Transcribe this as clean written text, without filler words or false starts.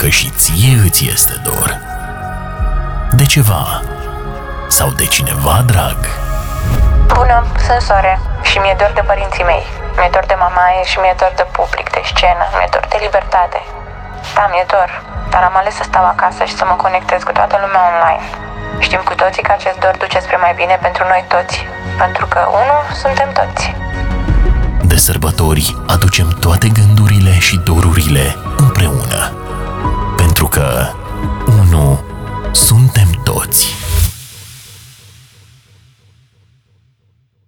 că și ție îți este dor. De ceva sau de cineva drag. Bună, sunt Sore și mi-e dor de părinții mei. Mi-e dor de mamaie și mi-e dor de public, de scenă, mi-e dor de libertate. Da, mi-e dor, dar am ales să stau acasă și să mă conectez cu toată lumea online. Știm cu toții că acest dor duce spre mai bine pentru noi toți, pentru că, unu, suntem toți. De sărbători aducem toate gândurile și dorurile